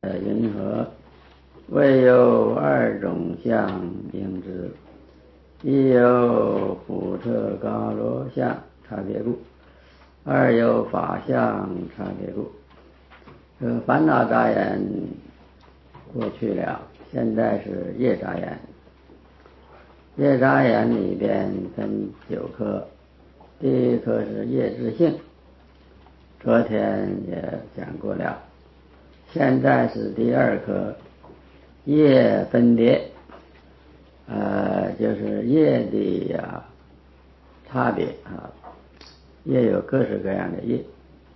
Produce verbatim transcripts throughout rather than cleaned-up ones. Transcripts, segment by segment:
云何未有二种相应之，一有普特伽罗相差别故，二有法相差别故。这个烦恼杂眼过去了，现在是业杂眼。业杂眼里边分九颗，第一颗是业自性，昨天也讲过了。现在是第二颗业分别，呃，就是业的呀差别啊，业有各式各样的业，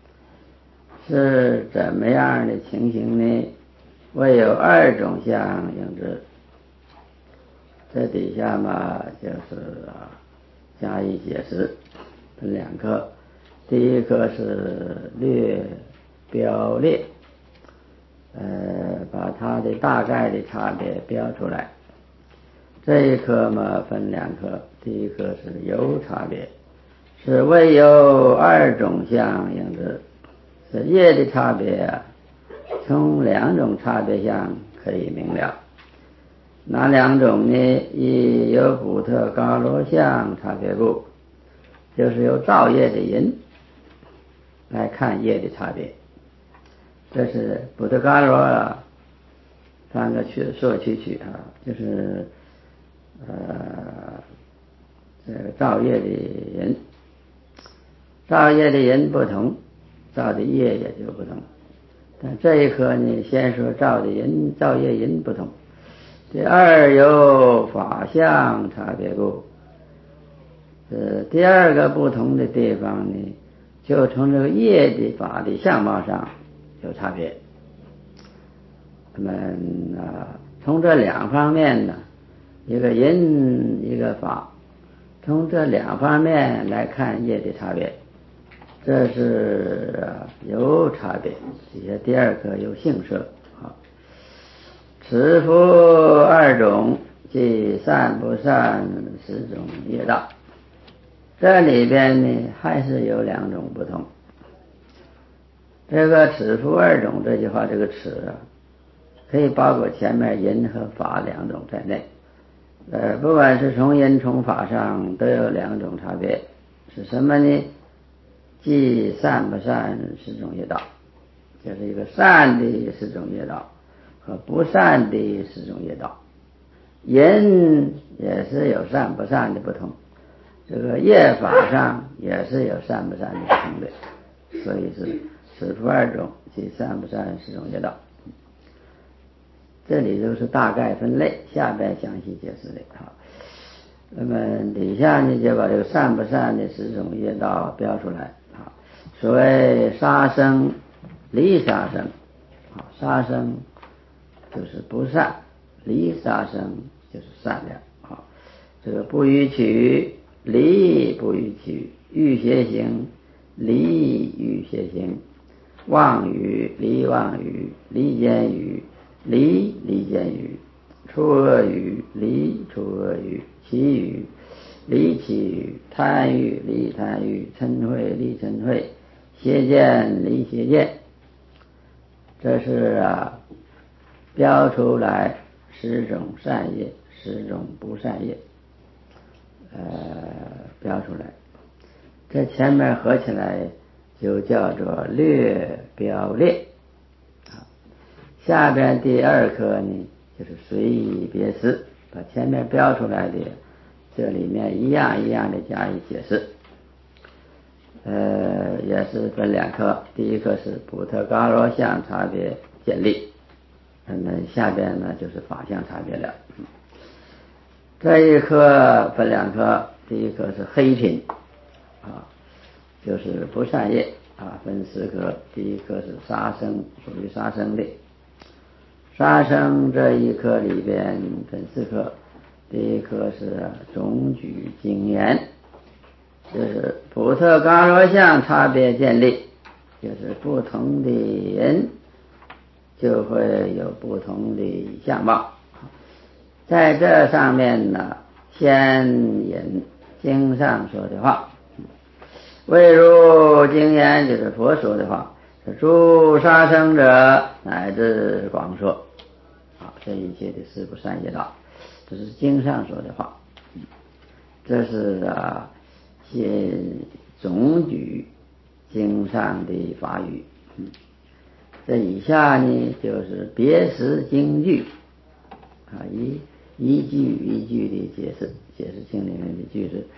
是怎么样的情形呢？唯有二种相应之。这底下嘛，就是啊加以解释，分两科，第一科是略标列，呃，把它的大概的差别标出来。这一科嘛分两科，第一科是有差别，是唯有二种相应之，是业的差别啊，从两种差别相可以明了。哪两种呢？一有普特伽罗相差别故，就是由造业的人来看业的差别。这是普特伽罗啊，三个去说取取啊，就是呃这个造业的人，造业的人不同，造的业也就不同。但这一课呢，先说造的人，造业人不同。第二有法相差别故，呃，第二个不同的地方呢，就从这个业的法的相貌上有差别。那么啊，从这两方面呢，一个人一个法，从这两方面来看业的差别，这是有差别。底下第二个有性色啊。此复二种，即善不善十种业道。这里边呢还是有两种不同。这个此复二种这句话，这个此啊，可以包括前面因和法两种在内。呃，不管是从因从法上都有两种差别。是什么呢？即善不善十种业道，就是一个善的十种业道和不善的十种业道。人也是有善不善的不同，这个业法上也是有善不善的不同的，所以是此复二种，即善不善十种业道。这里都是大概分类，下边详细解释的啊。那么底下呢就把这个善不善的十种业道标出来啊。所谓杀生离杀生啊，杀生就是不善，离杀生就是善良啊。这个不逾矩，离不逾矩，欲邪行，离欲邪行，妄语离妄语，离间语，离离间语，出恶语，离出恶语，绮语离绮语，贪欲离贪欲，嗔恚离嗔恚，邪见离邪见。这是啊标出来十种善业，十种不善业，呃标出来。这前面合起来就叫做略标列啊。下边第二课呢就是随意别思，把前面标出来的这里面一样一样的加以解释。呃，也是分两课，第一课是普特伽罗相差别建立，那么下边呢就是法相差别了。这一课分两课，第一课是黑品啊，就是不善业啊，分四科，第一课是杀生，属于杀生类。杀生这一课里边分四科，第一课是总举经言，就是普特伽罗相差别建立，就是不同的人就会有不同的相貌。在这上面呢，先引经上说的话，唯如经言，就是佛说的话， 诸杀生者乃至广说。啊，这一切的四不善业道，这是经上说的话。这是啊，些总举经上的法语。这以下呢，就是别识经句啊，一一句一句的解释，解释经里面的句子。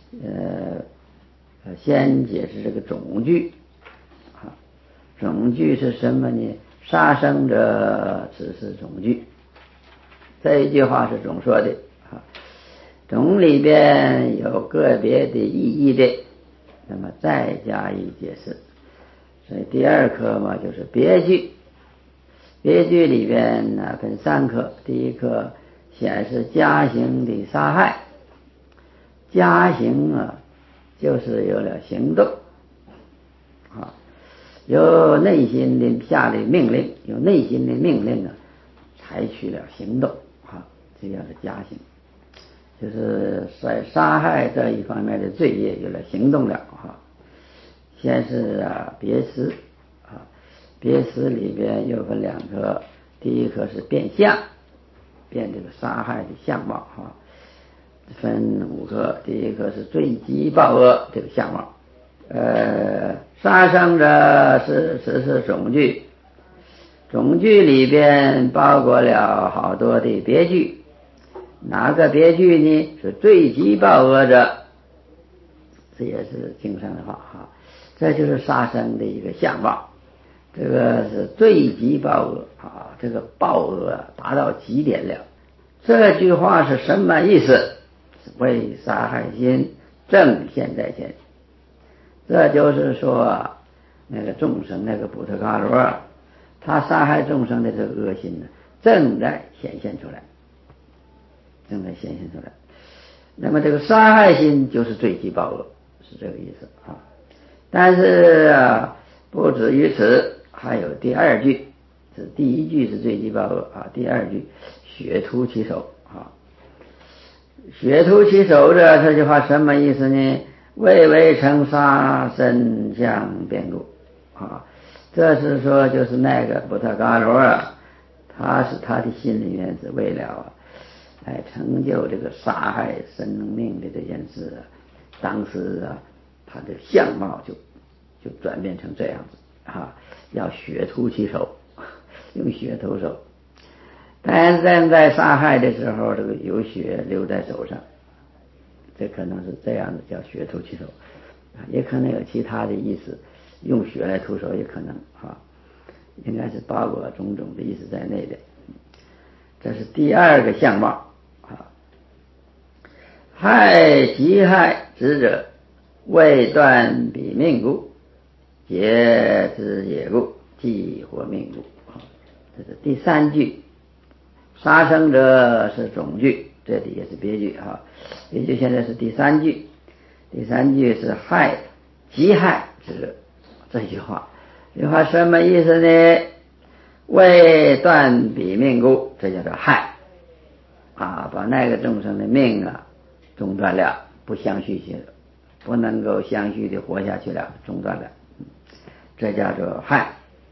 呃，先解释这个总句啊，总句是什么呢？杀生者，此是总句。这一句话是总说的啊，总里边有个别的意义的，那么再加以解释。所以第二课嘛，就是别句。别句里边呢分三课，第一课显示加行的杀害。加行啊，就是有了行动啊，有内心的下的命令，有内心的命令啊，采取了行动啊，这叫做加行。就是在杀害这一方面的罪业有了行动了啊。先是啊别识啊，别识里边又分两科，第一科是变相，变这个杀害的相貌啊，分五科，第一科是罪极报恶这个相貌。呃，杀生者是是是总句，总句里边包括了好多的别句。哪个别句呢？是罪极报恶者，这也是经上的话哈。这就是杀生的一个相貌，这个是罪极报恶啊，这个报恶达到极点了。这句话是什么意思？为杀害心正现在前。这就是说，那个众生，那个补特伽罗，他杀害众生的这个恶心呢，正在显现出来，正在显现出来。那么这个杀害心就是罪极报恶，是这个意思啊。但是啊，不止于此，还有第二句。是第一句是罪极报恶啊，第二句血涂其手啊。血涂其手的这句话什么意思呢？为为成杀身相变故啊，这是说就是那个补特伽罗啊，他是他的心里面是为了啊，来成就这个杀害生命的这件事啊，当时啊，他的相貌就就转变成这样子啊，要血涂其手，用血涂手。但是在杀害的时候，这个有血流在手上，这可能是这样的，叫血涂其手，也可能有其他的意思，用血来涂手也可能啊，应该是包括种种的意思在内的。这是第二个相貌啊。害极害之者，未断彼命故，劫之也故，即活命故啊。这是第三句。杀生者是总句，这里也是别句啊。别句现在是第三句，第三句是害极害之者，这句话，这句话什么意思呢？未断彼命故，这叫做害啊，把那个众生的命啊中断了，不相续性，不能够相续的活下去了，中断了，这叫做害。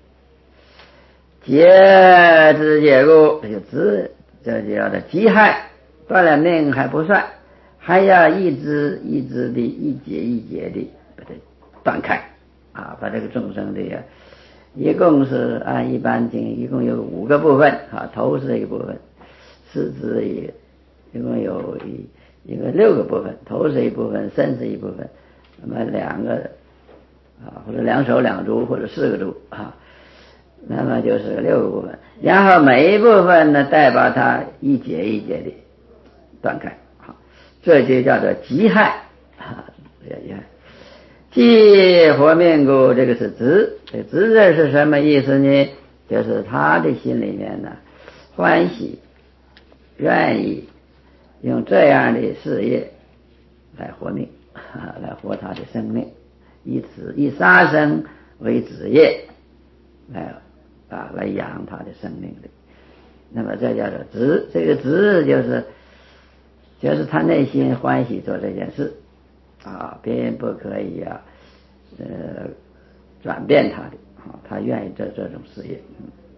劫之也故，这就知，这就叫做极害，断了命还不算，还要一支一支的，一节一节的把它断开啊，把这个众生的呀，一共是按一般经，一共有五个部分啊，头是一个部分，四肢也一共有一一个六个部分，头是一部分，身是一部分，那么两个啊，或者两手两足或者四个足啊。那么就是六个部分，然后每一部分呢，再把它一节一节的断开，好，这就叫做极害啊，极害。即活命故，这个是直，这直字是什么意思呢？就是他的心里面呢，欢喜，愿意用这样的事业来活命，啊、来活他的生命，以此以杀生为职业，来啊，来养他的生命的。那么这叫做执，这个执就是就是他内心欢喜做这件事啊，别人不可以啊，呃，转变他的他愿意这这种事业。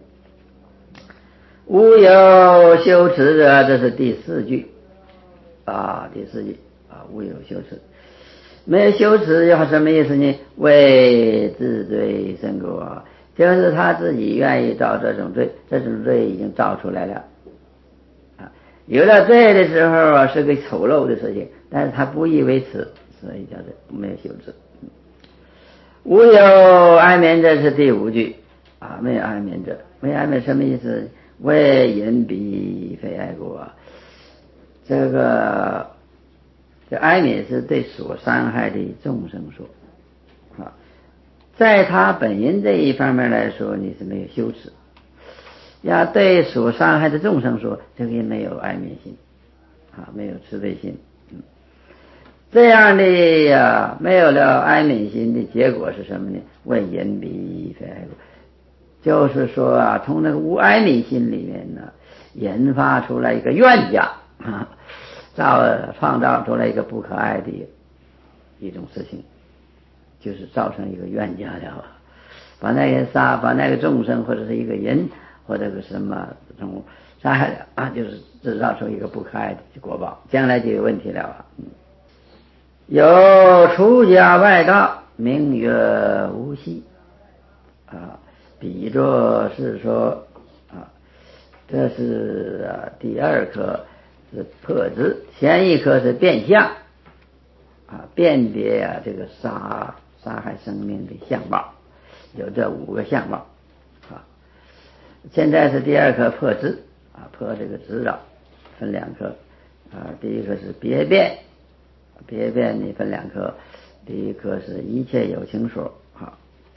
无有修持者，这是第四句啊，第四句啊，无有修持。没有修持要什么意思呢？为自罪身故啊，就是他自己愿意造这种罪，这种罪已经造出来了啊。有了罪的时候啊，是个丑陋的事情，但是他不以为耻，所以叫做没有修持。无有安眠者是第五句啊，没有安眠者，没有安眠什么意思？为隐蔽非爱故啊，这个这哀悯是对所伤害的众生说啊，在他本人这一方面来说，你是没有羞耻；要对所伤害的众生说，这个也没有哀悯心啊，没有慈悲心。嗯，这样的呀，没有了哀悯心的结果是什么呢？为隐蔽非爱故。就是说啊，从那个无哀悯心里面呢，引发出来一个怨家啊，造创造出来一个不可爱的一种事情，就是造成一个怨家了，把那个杀，把那个众生或者是一个人或者个什么这种杀害了啊，就是制造出一个不可爱的果报，将来就有问题了啊。嗯，有出家外道，名曰无系啊。比作是说啊，这是啊第二课是破之，前一课是变相啊，辨别啊这个杀杀害生命的相貌，有这五个相貌啊。现在是第二课破之啊，破这个执扰分两课啊，第一课是别变，别变呢分两课，第一课是一切有情说啊。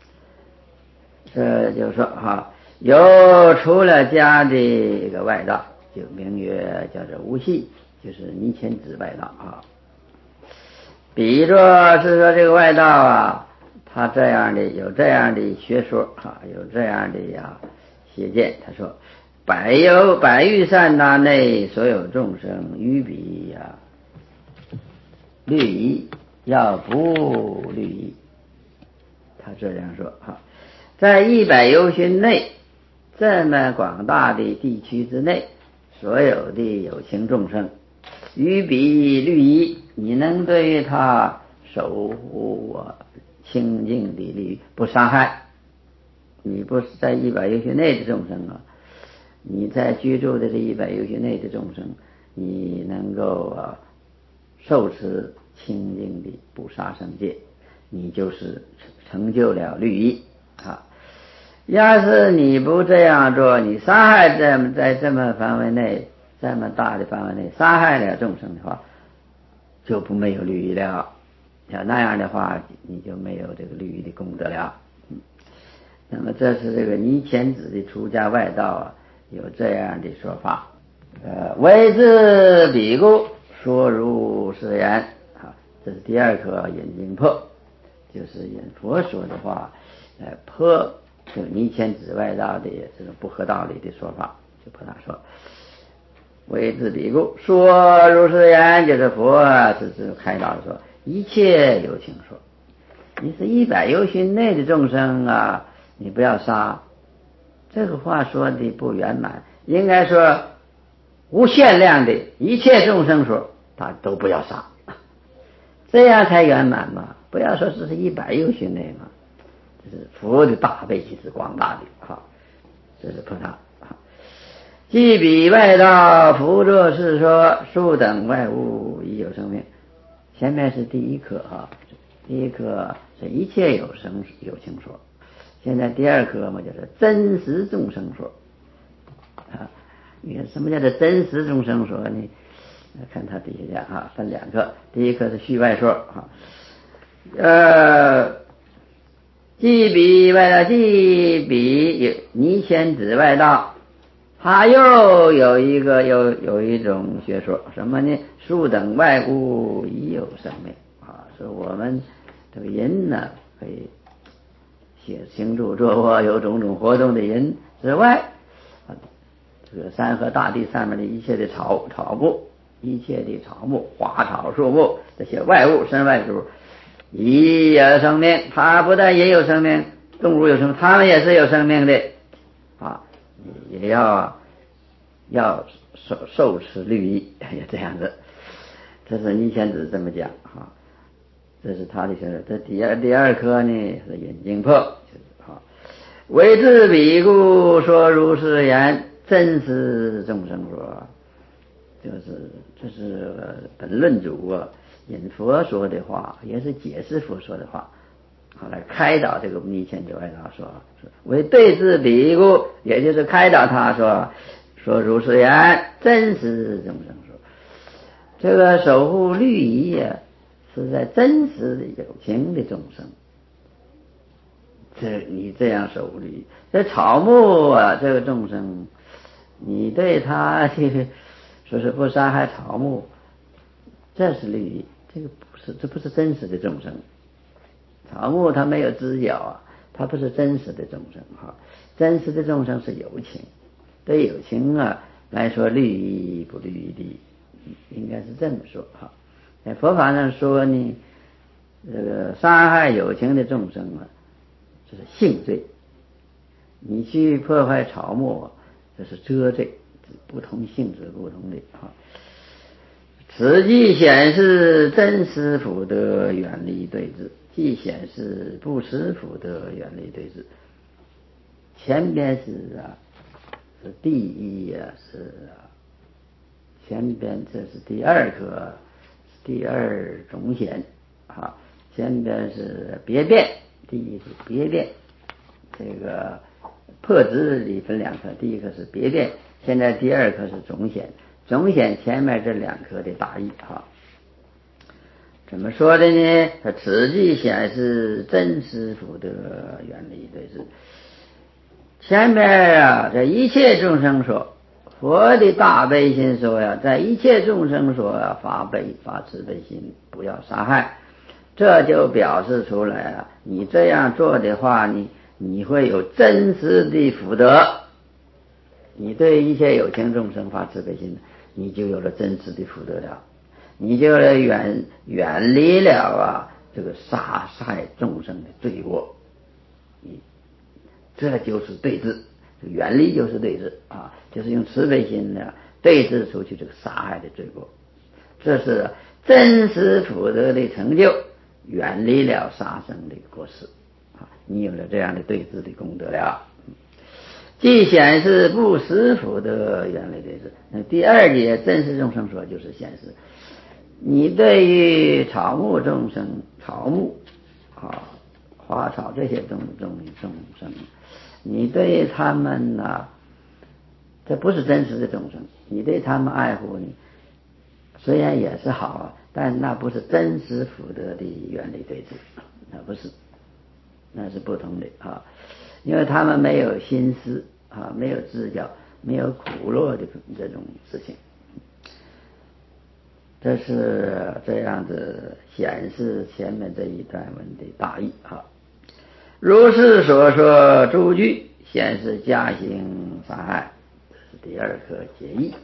这就是说哈，有出了家的一个外道，就名曰叫做无系，就是尼乾子外道啊。比作是说这个外道啊，他这样的有这样的学说啊，有这样的呀邪见。他说：百有百欲善那内所有众生，于彼呀律仪，要不律仪。他这样说哈。在一百由旬内，这么广大的地区之内，所有的有情众生，于彼律仪，你能对他守护我清净的律，不伤害。你不是在一百由旬内的众生啊，你在居住的这一百由旬内的众生，你能够啊受持清净的不杀生戒，你就是成就了律仪啊。要是你不这样做，你杀害这么在这么范围内，这么大的范围内杀害了众生的话，就不没有律仪了。要那样的话，你就没有这个律仪的功德了。嗯，那么这是这个尼乾子的出家外道啊，有这样的说法。呃，为之彼故，说如是言啊，这是第二课引经破，就是引佛说的话来破这个尼乾子外道的这种不合道理的说法，就破他说。为之彼故，说如是言，就是佛是指开导说一切有情说，你是一百由旬内的众生啊，你不要杀。这个话说的不圆满，应该说无限量的一切众生说，他都不要杀，这样才圆满嘛。不要说这是一百由旬内嘛，这是佛的大悲之广大的啊，这是菩萨。即彼外道佛作是说，数等外物已有生命。前面是第一课啊，第一课是一切有生有情说，现在第二课嘛，就是真实众生说啊。你看什么叫做真实众生说呢？看他底下讲啊，分两课，第一课是序外说啊，呃，即彼外道，即彼尼乾子外道。他又有一个有有一种学说，什么呢？数等外物已有生命啊，说我们这个人呢，可以写行住坐卧有种种活动的人之外，啊，这个山河大地上面的一切的草草木，一切的草木花草树木，这些外物身外之物已有生命。它不但也有生命， 动物有生，他们也是有生命的啊，也要要受受持律仪，也这样子。这是尼乾子这么讲啊，这是他的学说。这第二第二科呢是引经破，就是啊，为之彼故说如是言，真实众生说，就是这是本论主啊引佛说的话，也是解释佛说的话，好来开导这个尼乾子外道说，为对治彼故，也就是开导他说说如是言，真实众生说。这个守护律仪呀，是在真实的有情的众生。这你这样守护律仪，这草木啊，这个众生，你对他这个说是不杀害草木，这是律仪，这个不是，这不是真实的众生。草木它没有知觉啊，它不是真实的众生哈。真实的众生是有情，对有情啊来说，律仪不律仪的。应该是这么说哈，在佛法上说呢，这个杀害有情的众生啊，这是性罪；你去破坏草木，这是遮罪，不同性质不同的哈。此即显示真实福德远离对治，即显示不实福德远离对治。前边是啊，是第一啊，是啊。前边这是第二课，第二种显啊，前边是别变，第一是别变，这个破执里分两课，第一课是别变，现在第二课是种显，种显前面这两课的大意啊。怎么说的呢？它此即显示真实福德远离对治。前面啊，这一切众生说。佛的大悲心说呀，在一切众生说呀，发悲发慈悲心，不要杀害，这就表示出来了。你这样做的话，你你会有真实的福德。你对一切有情众生发慈悲心，你就有了真实的福德了，你就远远离了啊这个杀害众生的罪过。你这就是对治。远离就是对治啊，就是用慈悲心呢对治出去这个杀害的罪过，这是真实福德的成就，远离了杀生的过失啊！你有了这样的对治的功德了，既显示不实福德远离对治。那第二节真实众生说就是显示，你对于草木众生、草木啊、花草这些众众众生。你对他们呢、啊，这不是真实的众生，你对他们爱护你，虽然也是好啊，但那不是真实福德的远离对治，那不是，那是不同的啊，因为他们没有心思啊，没有知觉，没有苦乐的这种事情，这是这样子显示前面这一段文的大意啊。如是所说诸句，显示加行杀害，这是第二课解义。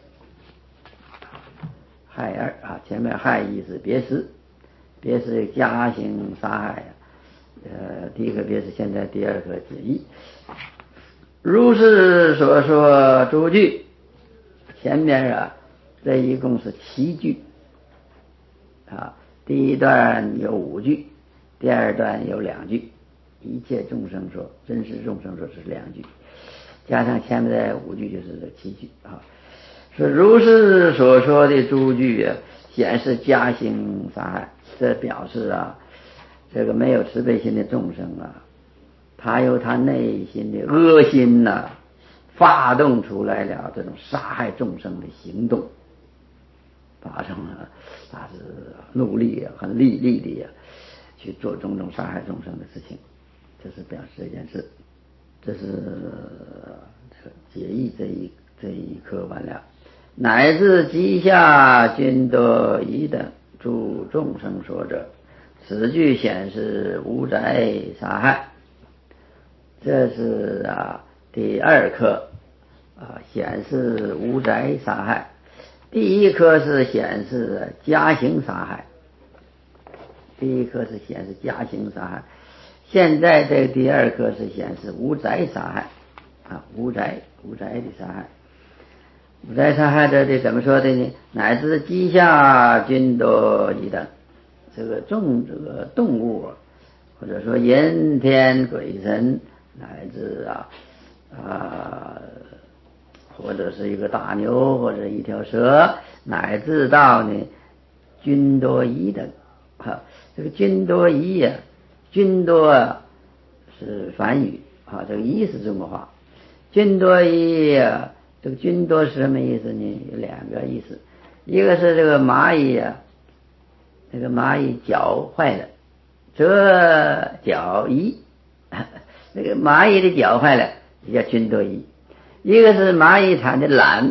害二啊，前面害一是别失，别失加行杀害，呃，第一个别失，现在第二课解义。如是所说诸句，前面啊，这一共是七句啊，第一段有五句，第二段有两句。一切众生说，真实众生说是两句，加上前面的五句就是这七句啊。是如是所说的诸句啊，显示加行杀害，这表示啊，这个没有慈悲心的众生啊，他有他内心的恶心呐、啊，发动出来了这种杀害众生的行动，发生了，他是努力啊，很厉厉的呀，去做种种杀害众生的事情。这是表示这件事，这是解义这一这一课完了，乃至极下均得一等诸众生说者，此句显示无宅杀害。这是啊第二课啊显示无宅杀害，第一课是显示加行杀害，第一课是显示加行杀害。 现在这个第二课是显示无宅杀害啊，无宅无宅的杀害。无宅杀害这里怎么说的呢？乃至鸡下均多一等，这个众这个动物，或者说人天鬼神，乃至啊啊，或者是一个大牛，或者一条蛇，乃至到呢均多一等啊。这个均多一呀、啊，均多啊是梵语啊，这个一是中国话。均多一啊，这个均多是什么意思呢？有两个意思，一个是这个蚂蚁啊，这个蚂蚁脚坏了，这脚一，那个蚂蚁的脚坏了，也叫均多一。一个是蚂蚁产的卵，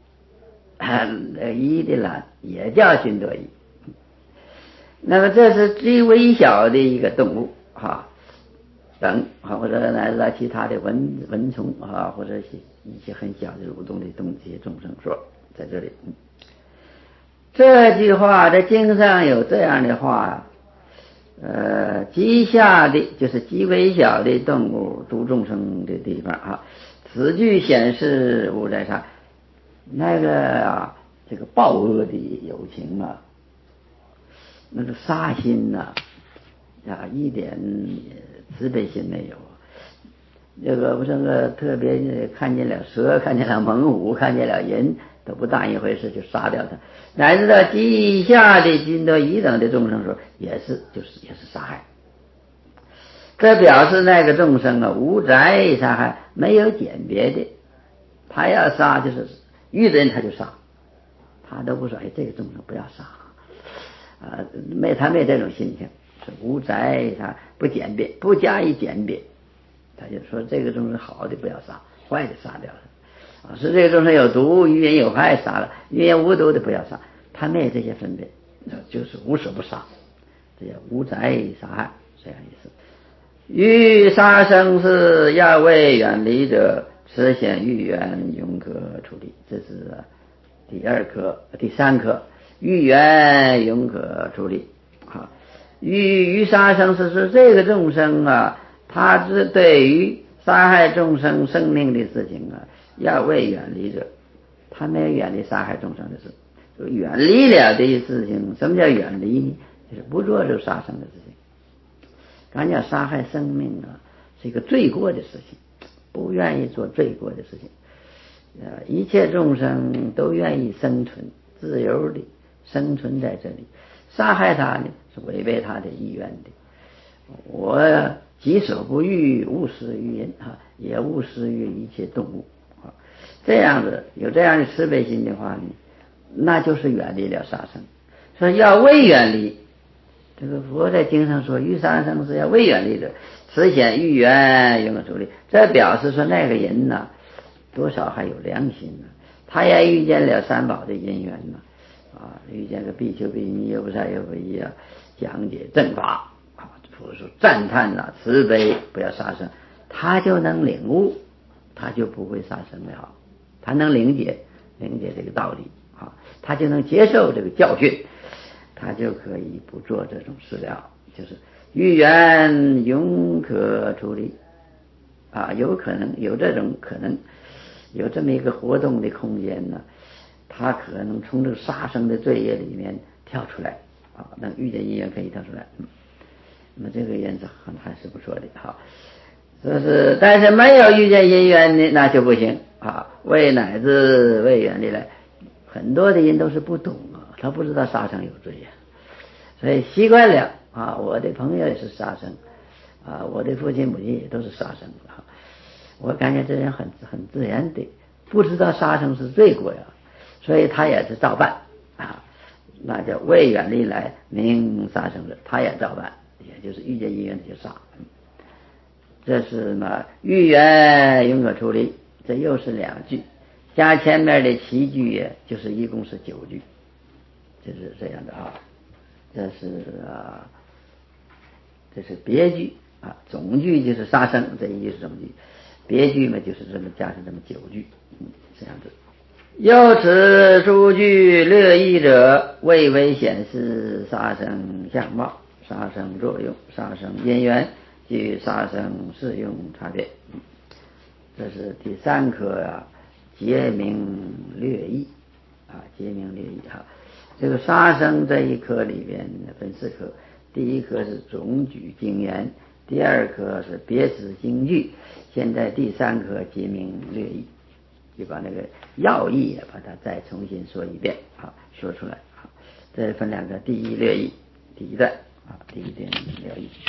一的卵也叫均多一。那么这是最微小的一个动物哈，等或者乃至其他的蚊蚊虫啊，或者一些很小的蠕动的动这些众生说在这里。这句话在经上有这样的话，呃，极下的就是极微小的动物度众生的地方啊。此句显示无宅杀，那个啊，这个暴恶的友情啊，那个杀心呐、啊，啊，一点慈悲心没有。这个我这个特别看见了蛇，看见了猛虎，看见了人，都不当一回事就杀掉他。乃至到地下的均多一等的众生时候，也是就是也是杀害。这表示那个众生啊，无宅杀害，没有鉴别的，他要杀就是遇的人他就杀，他都不说哎这个众生不要杀啊，没他没这种心情，是无宅杀，不鉴别，不加以鉴别，他就说这个众生好的不要杀，坏的杀掉了啊，是这个众生有毒，于人有害杀了，于人无毒的不要杀，他没有这些分别，就是无所不杀，这叫无宅杀害，这样意思。欲杀生是要为远离者，此显欲缘永可处理。这是第二课，第三课，欲缘永可处理。好，欲于杀生是说这个众生啊，他是对于杀害众生生命的事情啊，要为远离者，他没有远离杀害众生的事，就远离了这些事情。什么叫远离呢？就是不做这杀生的事情。敢讲杀害生命啊，是一个罪过的事情，不愿意做罪过的事情。呃，一切众生都愿意生存，自由的生存在这里，杀害他呢是违背他的意愿的。我己所不欲，勿施于人啊，也勿施于一切动物啊。这样子有这样的慈悲心的话呢，那就是远离了杀生。所以要为远离。这个佛在经上说，欲杀生是要为远离者，此显欲缘永可处理。这表示说那个人呢、啊，多少还有良心呢、啊，他也遇见了三宝的因缘呢、啊，啊，遇见个比丘、比尼、优婆塞、优婆夷啊，讲解正法啊，佛说赞叹呐、啊，慈悲，不要杀生，他就能领悟，他就不会杀生了，他能理解理解这个道理啊，他就能接受这个教训。他就可以不做这种事了，就是欲缘永可处理啊，有可能有这种可能，有这么一个活动的空间呢，他可能从这个杀生的罪业里面跳出来啊，能遇见因缘可以跳出来。嗯，那么这个原则还是不错的哈。这是但是没有遇见因缘的那就不行啊，为乃至为远离来，很多的人都是不懂啊。他不知道杀生有罪呀、啊，所以习惯了啊。我的朋友也是杀生啊，我的父亲母亲也都是杀生啊。我感觉这人很很自然的不知道杀生是罪过呀，所以他也是照办啊。那叫为远离来明杀生者，他也照办，也就是遇见因缘就杀。这是嘛欲缘永可处理，这又是两句，加前面的七句，就是一共是九句。就是这样的啊，这是啊，这是别句啊，总句就是杀生，这一句是总句，别句嘛就是这么加上这么九句，嗯，这样子。由此诸句略译者，为为显示杀生相貌、杀生作用、杀生因缘基于杀生适用差别。这是第三科啊，节明略义啊，节明略义哈。这个杀生这一科里边分四科，第一科是总举经言，第二科是别指经句，现在第三科节明略义，就把那个要义把它再重新说一遍啊，说出来啊。这分两个，第一略义，第一段啊，第一段略义。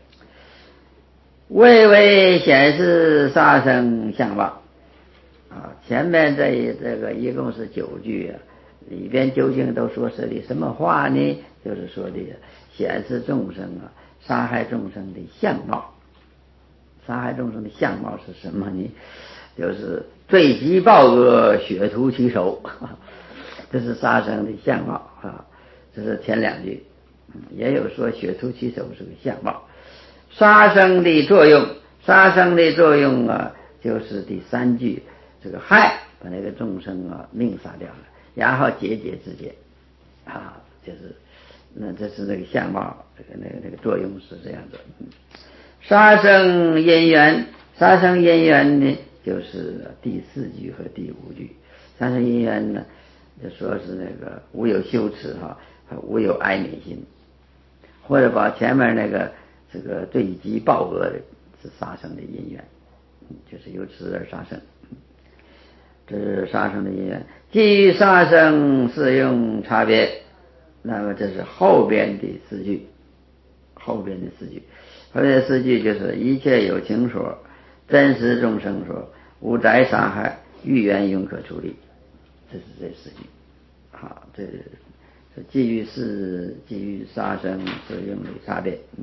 为为显示杀生相貌啊，前面这这个一共是九句啊，里边究竟都说是的什么话呢？就是说的显示众生啊，杀害众生的相貌。杀害众生的相貌是什么呢？就是罪极暴恶，血涂其手，这是杀生的相貌啊。这是前两句，也有说血涂其手是个相貌。杀生的作用，杀生的作用啊，就是第三句，这个害，把那个众生啊命杀掉了，然后节节自节啊，就是那这是那个相貌，这个那个那个作用是这样的。杀生因缘，杀生因缘呢，就是第四句和第五句。杀生因缘呢，就说是那个无有羞耻哈，无有哀悯心，或者把前面那个这个罪极暴恶的是杀生的因缘，就是由此而杀生，这是杀生的因缘。基于杀生适用差别，那么这是后边的四句，后边的四句，后边的四句就是一切有情说，真实众生说，无宅杀害，欲缘永可处理，这是这四句。好，这是基于是基于杀生适用的差别。嗯，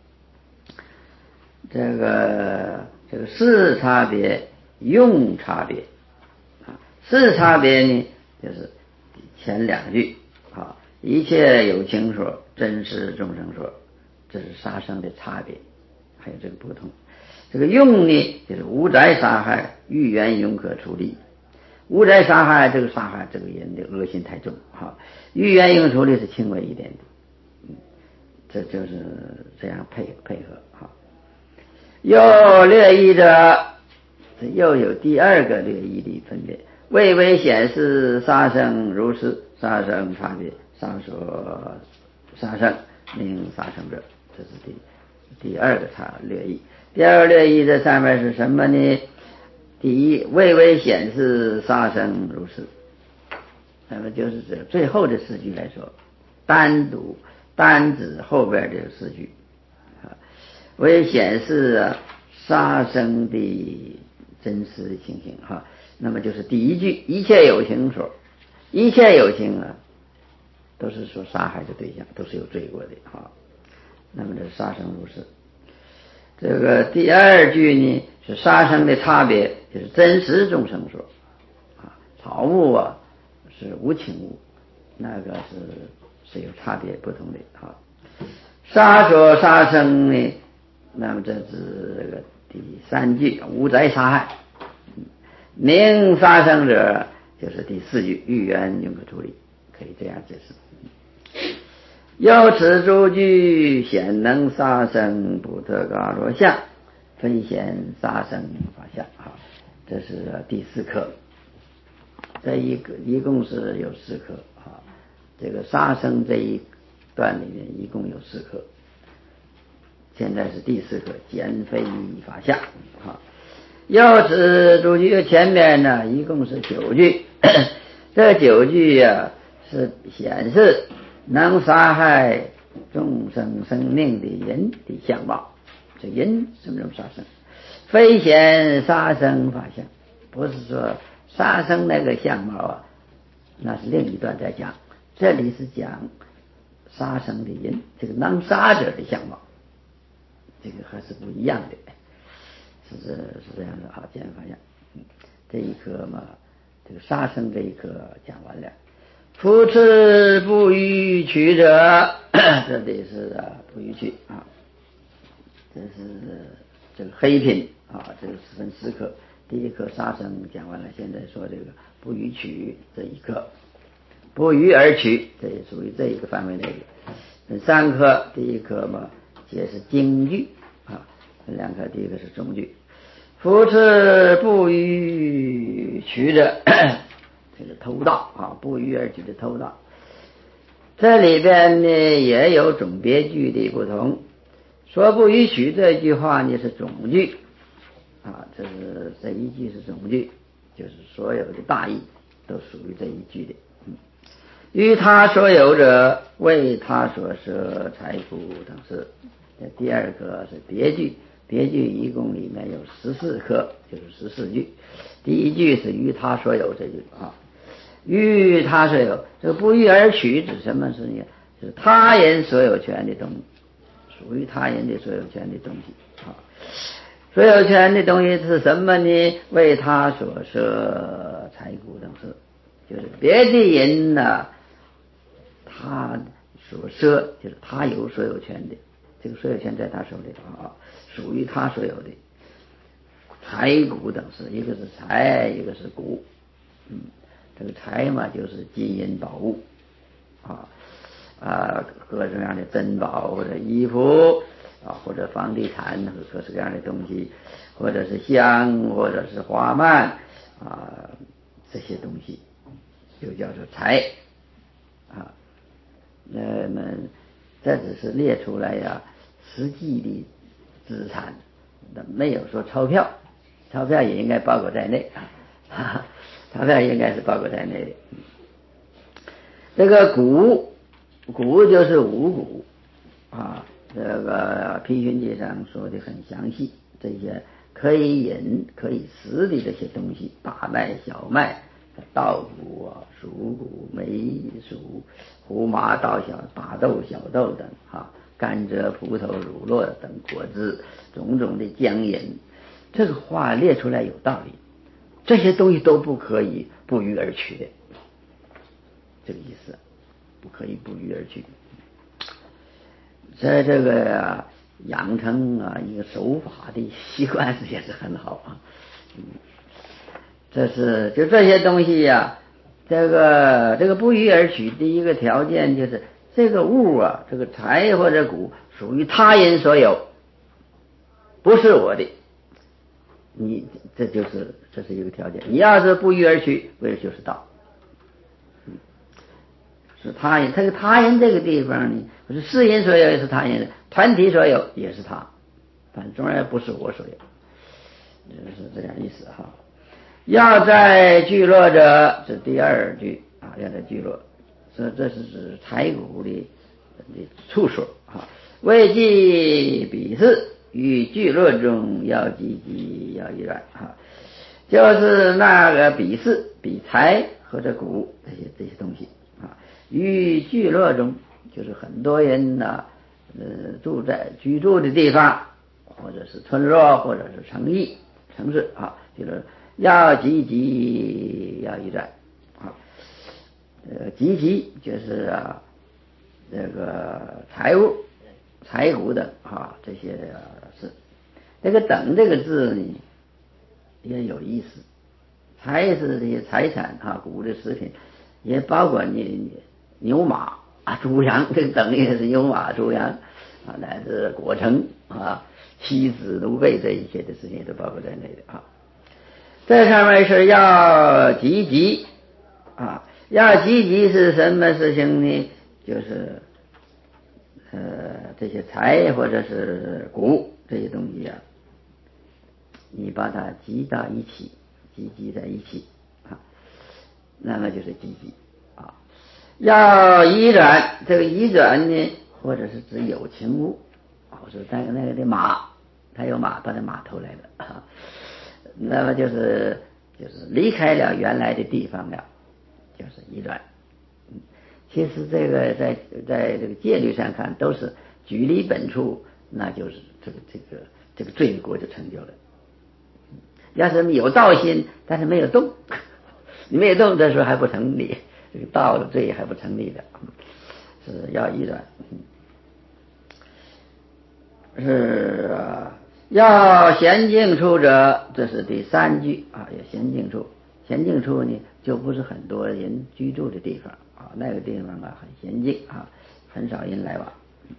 这个这个事差别，用差别啊。事差别呢，就是前两句啊，一切有情说，真实众生说，这是杀生的差别，还有这个不同。这个用呢，就是无宅杀害，欲缘永可处理。无宅杀害，这个杀害这个人的恶心太重哈，欲缘永处理是轻微一点的，嗯，这就是这样配配合哈。又略义者，这又有第二个略义的分别。为为显示杀生如是，杀生差别，上说杀生名杀生者，这是第第二个差略义。第二个略义这上面是什么呢？第一，为为显示杀生如是，那么就是这最后的四句来说，单独单指后边这四句啊，为显示杀生的真实的情形哈。那么就是第一句，一切有情说，一切有情啊，都是说杀害的对象，都是有罪过的哈。那么这杀生如是。这个第二句呢是杀生的差别，就是真实众生说啊，草木啊是无情物，那个是是有差别不同的啊。杀说杀生呢，那么这是这个第三句无宅杀害，名杀生者就是第四句欲缘永可处理，可以这样解释。由此诸句显能杀生不得嘎罗相，分显杀生法相啊，这是第四课。这一个一共是有四课啊，这个杀生这一段里面一共有四课，现在是第四课减非法相啊。由此诸句前面呢一共是九句，这九句呀、啊、是显示能杀害众生生命的人的相貌，这人什么什么杀生，非显杀生法相，不是说杀生那个相貌啊，那是另一段在讲，这里是讲杀生的人，这个能杀者的相貌，这个还是不一样的，是是这样的啊，减法相。这一课嘛，这个杀生这一课讲完了。夫此不逾矩者，这里是啊不逾矩啊，这是这个黑品啊，这个是分四课。第一课杀生讲完了，现在说这个不逾矩这一课，不逾而曲，这也属于这一个范围内的。分三课，第一课嘛解释经句啊， 这两个第一个是中句。夫持不逾取者，这个偷盗啊，不逾而取的偷盗。这里边呢也有种别句的不同。说不逾取这句话呢是总句啊，这是这一句是总句，就是所有的大意都属于这一句的。嗯，于他所有者，为他所舍财富等事。第二个是别句，别句一共里面有十四课，就是十四句。第一句是于他所有这句啊，于他所有，这个不逾而取指什么事呢？是他人所有权的东西，属于他人的所有权的东西啊。所有权的东西是什么呢？为他所舍财谷等事，就是别的人呢、啊，他所舍，就是他有所有权的，这个所有权在他手里啊，属于他所有的财谷等事，一个是财，一个是谷。嗯，这个财嘛，就是金银宝物啊啊，各式各样的珍宝或者衣服啊，或者房地产和各式各样的东西，或者是香，或者是花蔓啊，这些东西就叫做财啊。那么这只是列出来呀、啊，实际的资产，没有说钞票，钞票也应该包括在内啊，钞票应该是包括在内的。这个谷，谷就是五谷啊，这个批评记上说的很详细，这些可以饮可以食的这些东西，大麦小麦稻谷啊、黍谷、梅黍、胡麻、稻小、大豆、小豆等啊，甘蔗、葡萄、乳酪等果汁，种种的浆饮，这个话列出来有道理，这些东西都不可以不逾而取的，这个意思，不可以不逾而取。在这个、啊、养成啊一个守法的习惯也是很好啊。嗯，这是就这些东西呀、啊，这个这个不逾而取，第一个条件就是这个物啊，这个财或者谷属于他人所有，不是我的。你这就是这是一个条件。你要是不逾而取，为了就是道。是他人，这个他人这个地方呢，不是世人所有也是他人的，团体所有也是他，反正总而不是我所有，就是这样意思哈。要在聚落者，这第二句啊，要在聚落，这这是指财谷的的处所啊。未济彼事，于聚落中要积极要依然啊，就是那个比事比财和这谷这些这些东西啊。于聚落中，就是很多人呢，呃，住在居住的地方，或者是村落，或者是城邑、城市啊，就是要积极要依然啊。呃，积极就是啊，这个财物、财谷等啊，这些是这个等这个字呢也有意思，财是这些财产啊，谷的食品，也包括你。牛马啊，猪羊，这个等也是牛马猪羊啊，乃至果城啊、妻子奴婢这一切的事情都包括在内的啊。这上面是要积极啊，要积极是什么事情呢？就是呃这些财或者是谷这些东西啊，你把它集到一起，集集在一起啊，那么就是积极啊。要移转，这个移转呢，或者是指有情物，或是那个那个的马，他有马到那码头来了啊，那么就是就是离开了原来的地方了，就是移转。其实这个在在这个戒律上看都是距离本处，那就是这个这个这个罪过就成就了。要是有道心，但是没有动，你没有动的时候还不成立。这个道的罪还不成立的，是要移转，是啊，要闲静处者，这是第三句啊，要闲静处。闲静处呢，就不是很多人居住的地方啊，那个地方啊很闲静啊，很少人来往。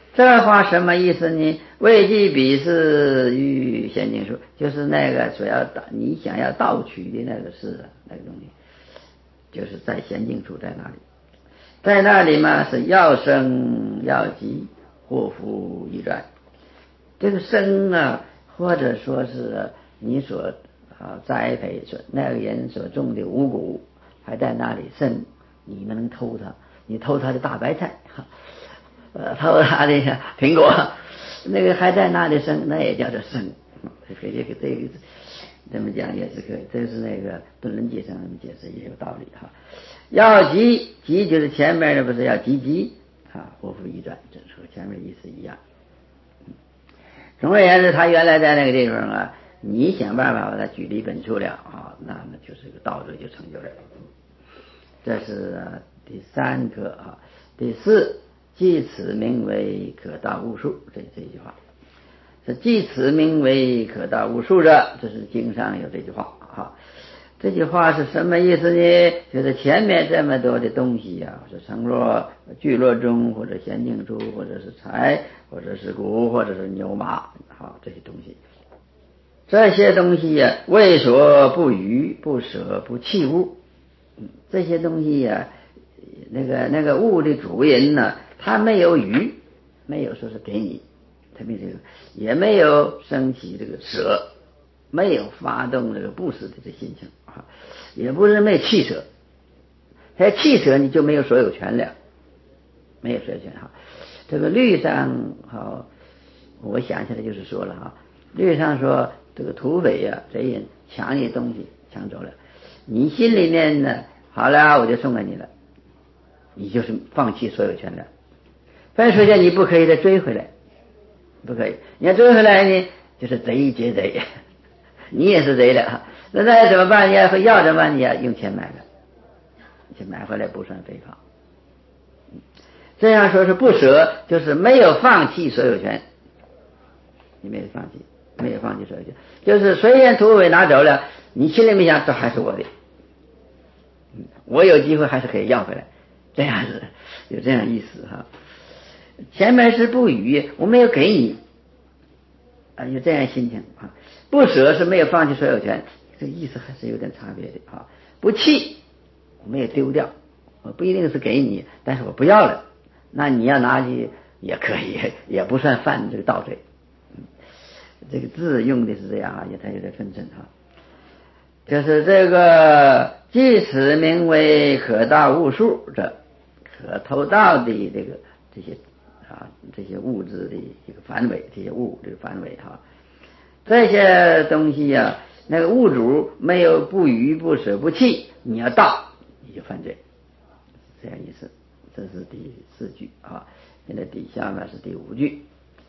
这话什么意思呢？未记彼是于仙境处，就是那个所要你想要盗取的那个事啊，那个东西，就是在仙境处，在那里，在那里嘛是要生要极，祸福一转。这个生啊，或者说是你所啊栽培所那个人所种的五谷，还在那里生，你们能偷它？你偷他的大白菜，呃，偷他的苹果，那个还在那里生，那也叫做生。这个这个这个这么讲也是可以，这是那个顿人解上解释也有道理哈。要急急就是前面的不是要急急啊，祸福一转，这和前面意思一样。总而言之，他原来在那个地方啊，你想办法把它举离本处了啊，那么就是个道德就成就了。这是、啊、第三个啊，第四，即此名为可道悟术，这这句话是即此名为可道悟术者，这是经上有这句话啊。这句话是什么意思呢？就是前面这么多的东西啊，是成落聚落中，或者仙境处，或者是财，或者是谷，或者是牛马，好，这些东西，这些东西呀、啊，为所不与，不舍，不弃物。这些东西呀、啊，那个那个物的主人呢，他没有余，没有说是给你，他没这个，也没有升起这个舍，没有发动这个不舍的这心情啊，也不是没弃舍，他弃舍你就没有所有权了，没有所有权哈。这个律上好，我想起来就是说了哈，律上说这个土匪呀、啊，贼人抢你东西抢走了，你心里面呢，好了，我就送给你了，你就是放弃所有权了。但是你不可以再追回来，不可以，你要追回来呢，就是贼劫贼，你也是贼的。那那怎么办？你要要怎么办？你要用钱买的，钱买回来不算非法。这样说是不舍，就是没有放弃所有权，你没有放弃，没有放弃所有权，就是虽然土匪拿走了，你心里面想这还是我的，我有机会还是可以要回来，这样子有这样意思哈。前面是不与，我没有给你啊，有这样心情啊。不舍是没有放弃所有权，这个意思还是有点差别的啊。不弃，我没有丢掉，我不一定是给你，但是我不要了，那你要拿去也可以，也不算犯这个盗罪。这个字用的是这样啊，也它有点分寸哈。就是这个即此名为可道悟术者，可偷盗的这个这些啊这些物质的一个范围，这些物这个范围哈，这些东西呀、啊，那个物主没有不与不舍不弃，你要盗你就犯罪，这样意思。这是第四句啊，现在底下呢是第五句。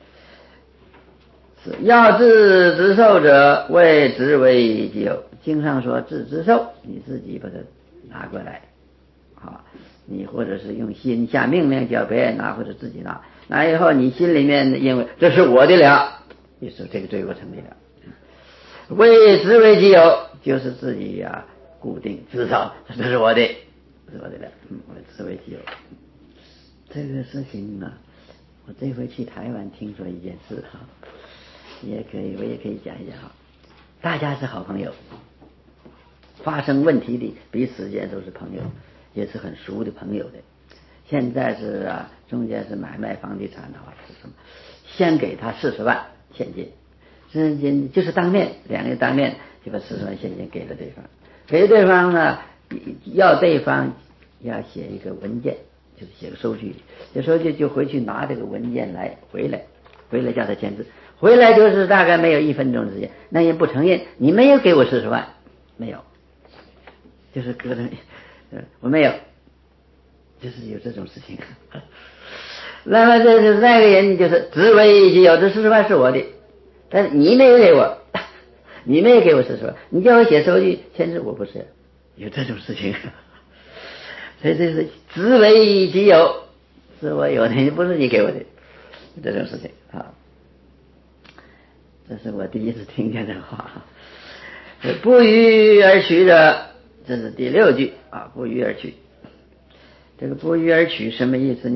是要自之受者，为之为己有。经上说自之受，你自己把它拿过来，啊，你或者是用心下命令叫别人拿，或者自己拿，拿以后你心里面认为这是我的了，于是这个罪过成立了。为之为己有，就是自己呀、啊、固定至少这是我的，这是我的了，嗯，为之为己有。这个事情啊，我这回去台湾听说一件事哈。也可以，我也可以讲一讲哈。大家是好朋友，发生问题的彼此间都是朋友，也是很熟的朋友的。现在是啊，中间是买卖房地产的话是什么？先给他四十万现金，现金就是当面两个人当面就把四十万现金给了对方，给对方呢要对方要写一个文件，就是写个收据，这收据就回去拿这个文件来回来，回来叫他签字。回来就是大概没有一分钟的时间，那人不承认，你没有给我四十万，没有，就是隔着，我没有，就是有这种事情。那么这是那个人就是只为己有，这四十万是我的，但是你没有给我，你没有给我四十万，你叫我写收据签字，我不是，有这种事情。所以这是只为己有，是我有的，不是你给我的，这种事情啊。这是我第一次听见这话。不逾而取者，这是第六句啊，不逾而取。这个不逾而取什么意思呢？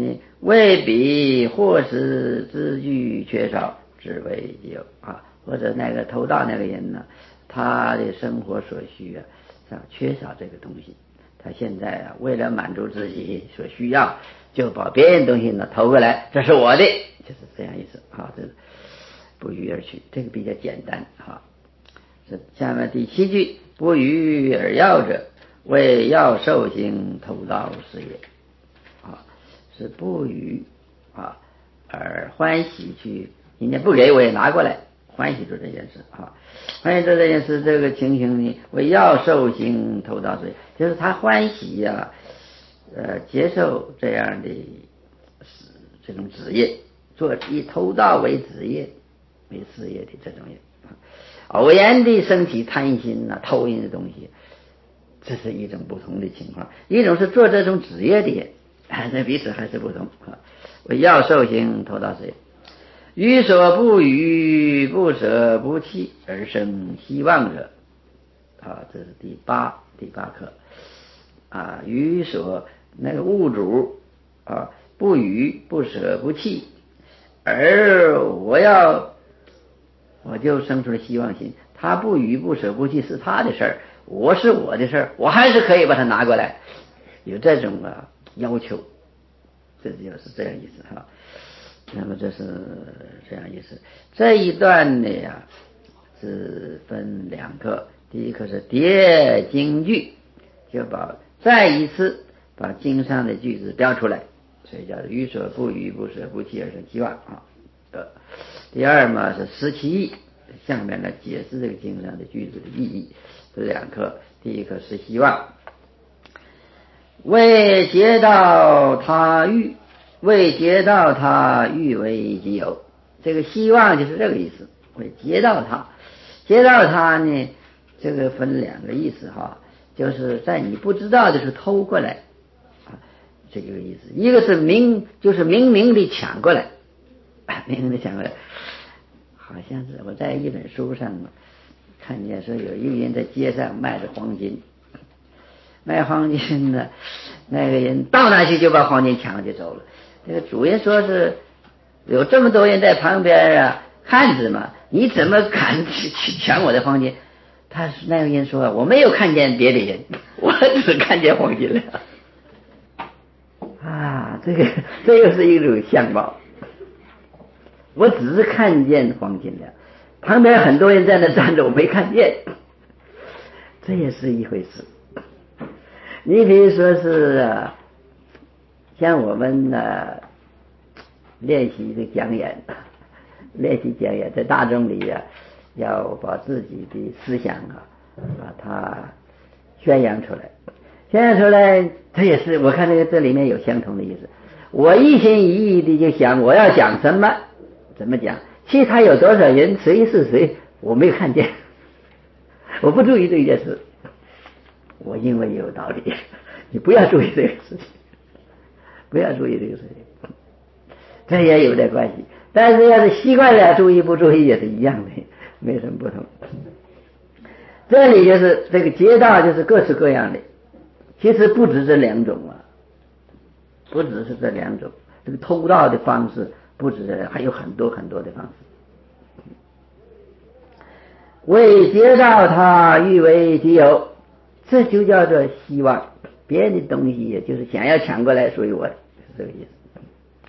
未必或是资具缺少，只为己有啊，或者那个偷盗那个人呢，他的生活所需啊，缺少这个东西，他现在啊，为了满足自己所需要，就把别人东西呢偷过来，这是我的，就是这样意思啊，这不逾而取，这个比较简单啊。这下面第七句，不逾而要者，为要受行偷盗是也啊，是不逾啊而欢喜去，人家不给我也拿过来，欢喜做这件事啊，欢喜做这件事，这个情形呢，为要受行偷盗是也，就是他欢喜呀、啊，呃，接受这样的这种职业，做以偷盗为职业为事业的这种人。偶然的升起贪心啊，偷人的东西，这是一种不同的情况。一种是做这种职业的人，那彼此还是不同啊。为要受行偷盗是也，予所不予，不舍不弃而生希望者啊，这是第八第八课啊。予所那个物主啊，不予不舍不弃，而我要。我就生出了希望心，他不予不舍不弃是他的事儿，我是我的事儿，我还是可以把它拿过来，有这种啊要求，这就是这样意思哈。那么这是这样意思。这一段呢呀是分两课，第一课是叠经句，就把再一次把经上的句子标出来，所以叫予所不予，不舍不弃而生希望啊。第二嘛是识其意，下面来解释这个经上的句子的意义。这两课，第一课是希望，为结道他欲，为结道他欲为己有，这个希望就是这个意思。为结道他，结道他呢，这个分两个意思哈，就是在你不知道的时候偷过来啊，这个意思。一个是明，就是明明的抢过来。明明的抢过来，好像是我在一本书上看见说有一个人在街上卖着黄金，卖黄金呢，那个人到那去就把黄金抢就走了。这个主人说是有这么多人在旁边啊看着嘛，你怎么敢去抢我的黄金？他那个人说我没有看见别的人，我只看见黄金了。啊，这个这又是一种相貌。我只是看见黄金了，旁边很多人在那站着，我没看见，这也是一回事。你比如说是啊，像我们呢、啊、练习的讲演，练习讲演，在大众里啊，要把自己的思想啊，把它宣扬出来，宣扬出来，这也是我看这个这里面有相同的意思。我一心一意的就想我要讲什么。怎么讲？其他有多少人，谁是谁，我没有看见，我不注意这件事。我认为有道理，你不要注意这个事情，不要注意这个事情，这也有点关系。但是要是习惯了注意不注意也是一样的，没什么不同。这里就是这个街道，就是各式各样的，其实不止这两种啊，不只是这两种，这个偷盗的方式。不止这，还有很多很多的方式。为结道他欲为己有，这就叫做希望。别人的东西也就是想要抢过来属于我的，是这个意思。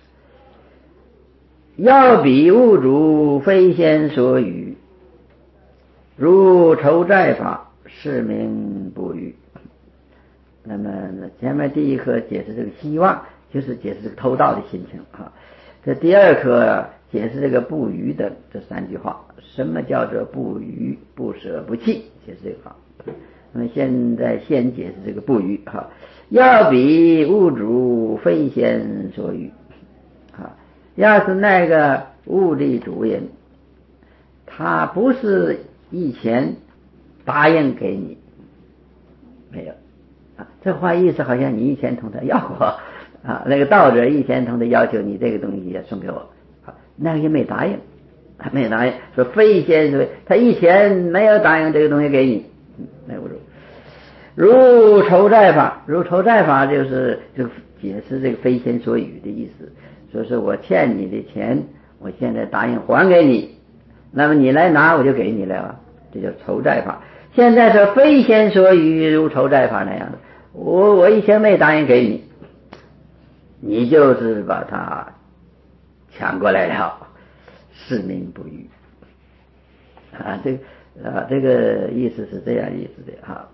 要彼物主，非先所予，如仇债法，是名不予。那么前面第一课解释这个希望，就是解释这个偷盗的心情啊。这第二课解释这个不逾的这三句话，什么叫做不逾？不舍不弃，解释这个话。那么现在先解释这个不逾哈，要比物主非先所予啊。要是那个物的主人，他不是以前答应给你，没有啊，这话意思好像你以前同他要过。啊，那个盗者以前同他要求你这个东西也送给我，啊，那个也没答应，没答应，说非先说他以前没有答应这个东西给你，那不如如仇债法，如仇债法就是就解释这个非先所语的意思，说是我欠你的钱，我现在答应还给你，那么你来拿我就给你了，这叫筹债法。现在是非先所语如筹债法那样的，我我以前没答应给你，你就是把它抢过来了，是名不语啊，这个啊这个意思是这样意思的啊。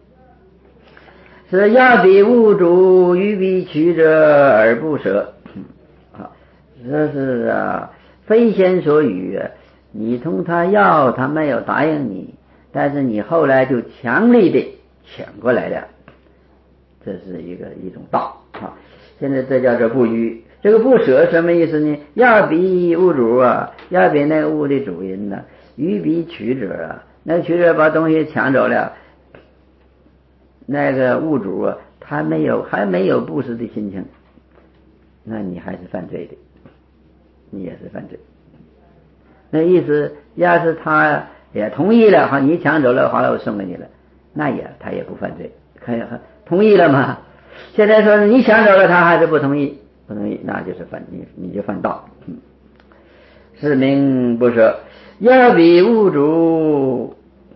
是要比物主予彼取者而不舍啊，这是啊非先所语，你从他要他没有答应你，但是你后来就强力的抢过来了，这是一个一种道啊。现在这叫做不予，这个不舍什么意思呢？要比物主啊，要比那个物的主人呢，予彼取者啊，那取者把东西抢走了，那个物主啊，他没有还没有布施的心情，那你还是犯罪的，你也是犯罪。那意思，要是他也同意了，好，你抢走了，好了，我送给你了，那也他也不犯罪，可以同意了吗？现在说你抢走了，他还是不同意，不同意，那就是犯你你就犯道，嗯，是名不舍。要比物主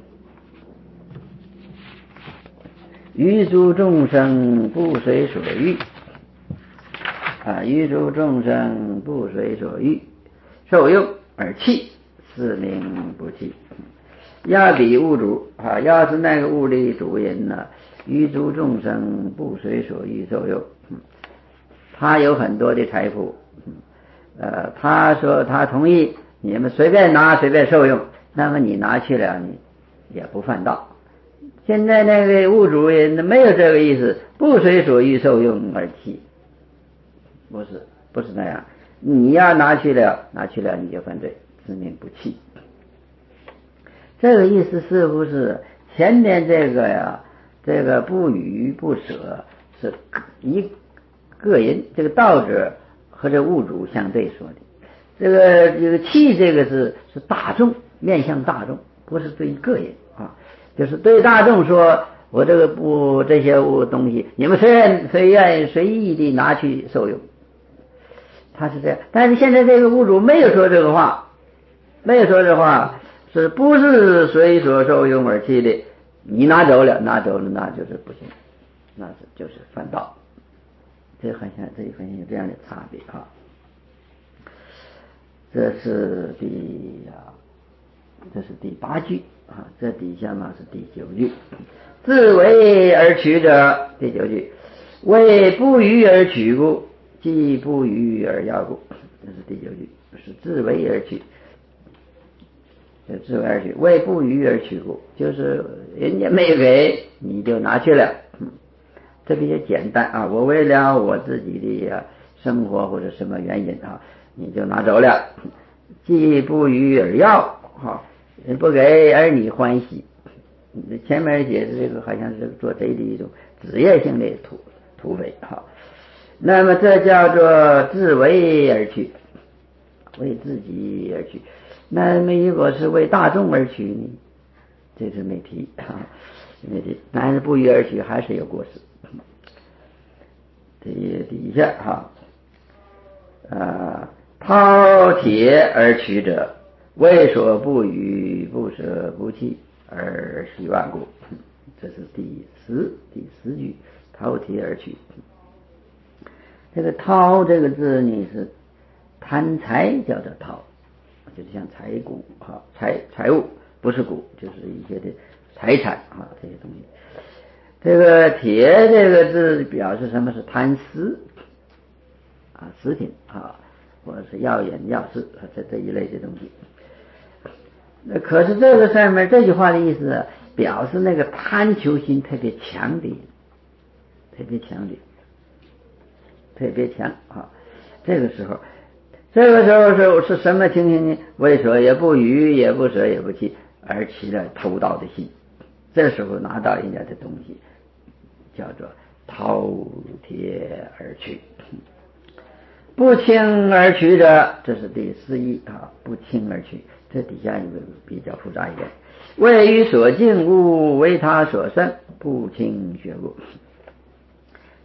予诸众生不随所欲啊，予诸众生不随所欲，受用而弃，是名不弃。要比物主啊，要是那个物的主人呢，予诸众生不随所欲受用，他有很多的财富，呃，他说他同意你们随便拿随便受用，那么你拿去了你也不犯道。现在那个物主人没有这个意思，不随所欲受用而弃，不是不是那样，你要拿去了拿去了你就犯罪，是名不弃。这个意思似乎是前面这个呀，这个不予不舍是一个人这个道者和这物主相对说的，这个这个弃这个是是大众，面向大众，不是对个人啊，就是对大众说，我这个不这些物东西，你们随愿随愿随意的拿去受用，他是这样。但是现在这个物主没有说这个话，没有说这话，是不是随所受用而弃的？你拿走了，拿走了，那就是不行，那是就是犯道。这很像，这很像有这样的差别啊。这是第啊，这是第八句啊，这底下嘛是第九句。自为而取者，第九句，为不予而取故，即不予而要故，这是第九句，是自为而取。自为而取，为不予而取故，就是人家没给你就拿去了，嗯，这比较简单啊。我为了我自己的生活或者什么原因啊，你就拿走了。既不予而要，哈，不给而你欢喜。前面解释这个好像是做贼的一种职业性的土土匪哈。那么这叫做自为而取，为自己而取。那么如果是为大众而取呢？这是没提啊，没提。但是不予而取还是有过失。底底下哈，啊，饕餮而取者，为所不予，不舍不弃，而希万故。这是第十第十句，饕餮而取。这个饕这个字呢是贪财叫做饕。就是像财谷啊，财财物不是谷，就是一些的财产啊，这些东西。这个铁这个字表示什么？是贪食啊，食品啊，或者是药引药事啊，这这一类的东西。那可是这个上面这句话的意思，表示那个贪求心特别强的，特别强的，特别强啊。这个时候。这个时候是是什么情形呢？为所也不予，也不舍，也不弃，而起了偷盗的心。这时候拿到人家的东西，叫做饕餮而取。不轻而取者，这是第十一啊，不轻而取。这底下一个比较复杂一点。为于所敬物，为他所胜，不轻学故。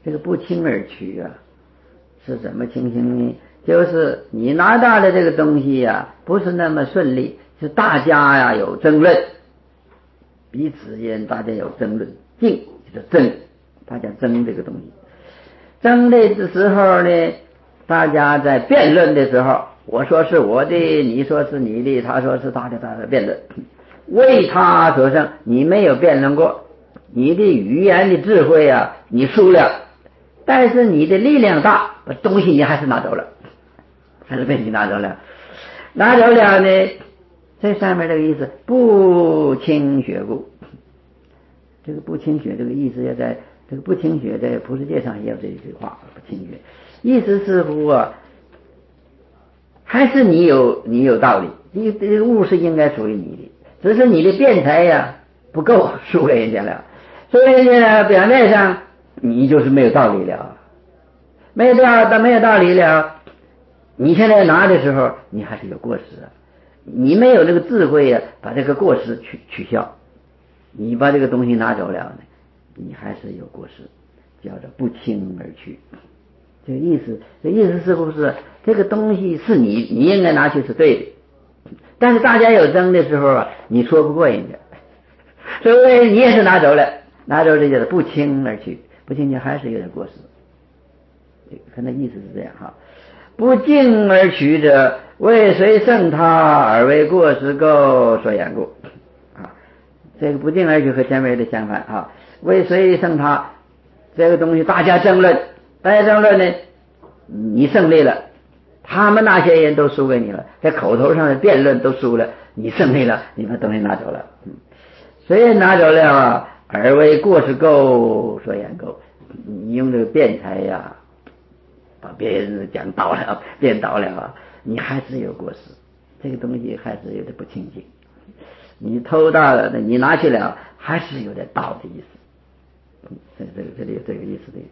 这个不轻而取啊，是怎么情形呢？就是你拿到的这个东西呀、啊，不是那么顺利，是大家呀有争论，彼此间大家有争论，竞就是争，大家争这个东西。争的时候呢，大家在辩论的时候，我说是我的，你说是你的，他说是他的，大家辩论，为他所胜，你没有辩论过，你的语言的智慧啊，你输了，但是你的力量大，把东西你还是拿走了，还是被你拿走了，拿走了呢，这上面这个意思不倾血故，这个不倾血这个意思也在这个不倾血在普世界上也有这一句话，不倾血意思似乎啊，还是你有你有道理，这这个物是应该属于你的，只是你的辩才呀不够，输给人家了，所以呢表面上你就是没有道理了，没有道没有道理了，你现在拿的时候你还是有过失啊，你没有这个智慧啊，把这个过失取取消，你把这个东西拿走了呢，你还是有过失，叫做不轻而去。这个意思，这意思是不是这个东西是你你应该拿去是对的，但是大家有争的时候啊，你说不过人家，所以你也是拿走了，拿走这就是不轻而去，不轻就还是有点过失。可能意思是这样哈，不敬而取者，为谁胜他而为过失垢所掩故啊。这个不敬而取和前面的相反啊，为谁胜他，这个东西大家争论，大家争论呢，你胜利了，他们那些人都输给你了，在口头上的辩论都输了，你胜利了，你把东西拿走了，嗯，虽然拿走了啊，而为过失垢所掩垢，你用这个辩才呀，把别人讲倒了，辩倒了啊，你还是有过失，这个东西还是有点不清净。你偷到了，你拿去了，还是有点盗的意思。这这个这里有这个意思的。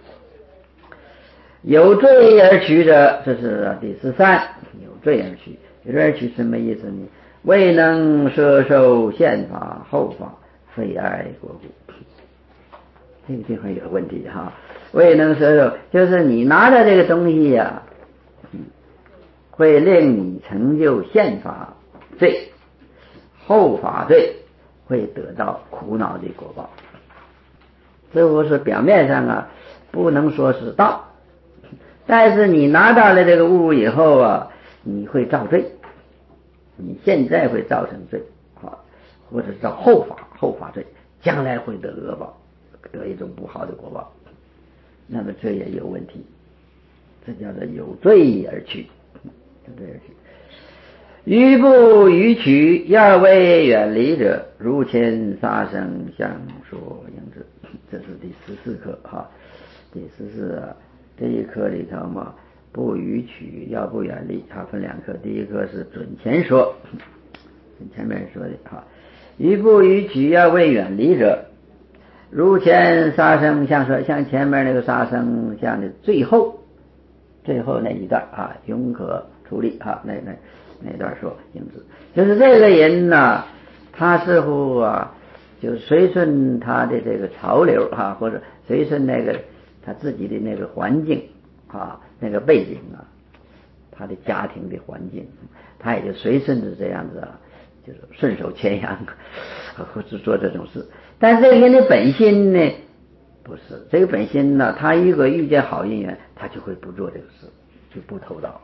有罪而取者，这是第十三，有罪而取。有罪而取什么意思呢？未能摄受宪法后法，非爱国故。这个地方有问题哈。未能摄受，就是你拿的这个东西呀、啊，会令你成就宪法罪。后法罪会得到苦恼的果报，这不是表面上啊不能说是道，但是你拿到了这个物以后啊，你会造罪，你现在会造成罪啊，或者造后法后法罪，将来会得恶报，得一种不好的果报，那么这也有问题，这叫做有罪而取，有罪而取。欲不逾取，要为远离者，如前杀生相说应之。这是第十四课哈，第十四啊这一课里头嘛，不逾取要不远离，它分两课，第一课是准前说，前面说的哈，欲不逾取要为远离者，如前杀生相说，像前面那个杀生相的最后最后那一段啊，永可处理哈，那那。那段说应知，就是这个人呢，他似乎啊，就随顺他的这个潮流啊，或者随顺那个他自己的那个环境啊，那个背景啊，他的家庭的环境，他也就随顺着这样子啊，就是顺手牵羊，或者做这种事。但是这个人的本心呢，不是这个本心呢，他如果遇见好姻缘，他就会不做这个事，就不偷盗。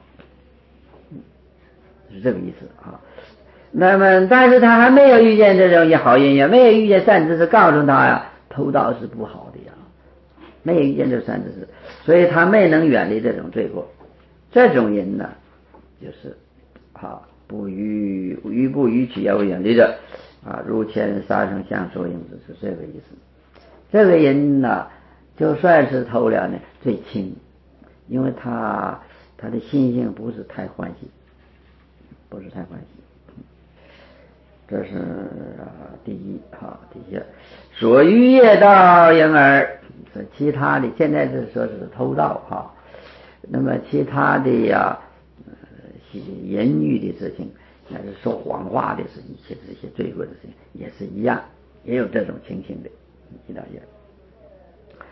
是这个意思啊。那么但是他还没有遇见这种好姻缘，没有遇见善知识告诉他呀，偷盗是不好的呀，没有遇见这善知识，所以他没能远离这种罪过。这种人呢，就是啊不逾逾不逾取要为远离者啊，如前杀生相说应知，是这个意思。这个人呢，就算是偷了呢，最轻，因为他他的心性不是太欢喜，不是太欢喜。这是、啊、第一哈，第一所欲业道因而，其他的现在是说是偷盗哈，那么其他的呀，呃，言语的事情，那是说谎话的事情，一些这些罪过的事情也是一样，也有这种情形的，知道也。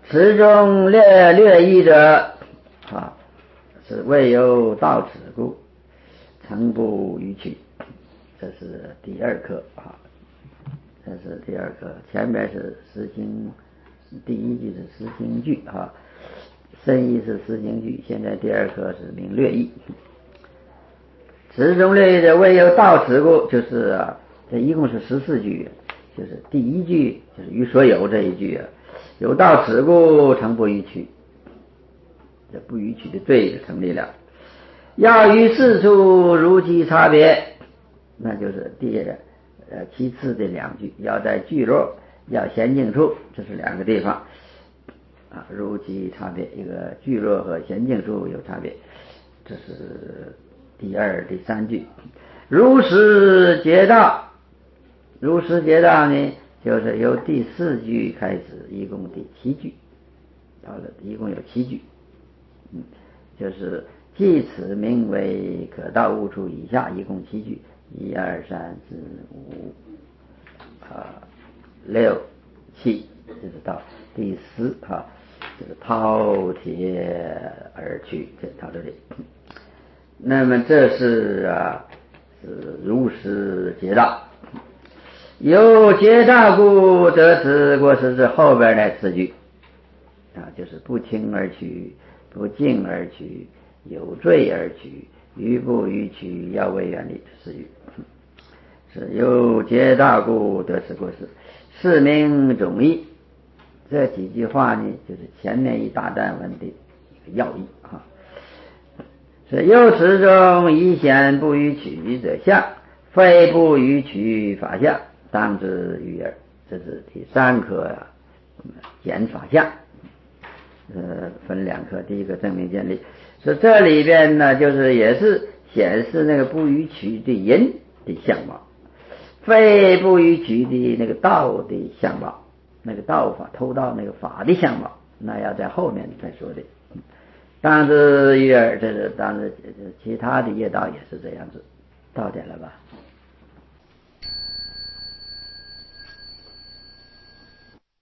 此中略略译者啊，是未有到此故，曾不逾矩。这是第二课啊，这是第二课。前面是实行，第一句是实行句啊，深意是实行句。现在第二课是明略译。此中略译者未有到此故，就是啊，这一共是十四句，就是第一句就是于所有这一句啊，有到此故，曾不逾矩。这不逾矩的罪就成立了。要于四处如其差别，那就是第呃其次的两句，要在句落要闲静处，这是两个地方啊，如其差别，一个句落和闲静处有差别，这是第二、第三句。如实皆道，如实皆道呢，就是由第四句开始，一共第七句，到了一共有七句，嗯，就是即此名为可道悟处以下，一共七句，一二三四五啊六七，这是到第四哈，就是饕餮而去，这到这里。那么这是啊，是如实皆道。有皆道故，则此过失是后边那四句啊，就是不轻而取，不敬而取，有罪而取，于不逾取，要为远离，四句是有皆道故得此过失，是名总义。这几句话呢，就是前面一大段文的一个要义啊。是由此中以显不逾矩者相，非不逾矩法相，当知于耳。这是第三课啊，简法相。呃，分两课，第一个证明建立，是这里边呢，就是也是显示那个不逾矩的人的相貌，非不逾矩的那个道的相貌，那个道法偷盗那个法的相貌，那要在后面再说的。当知于耳，这是当知其他的业道也是这样子，到点了吧？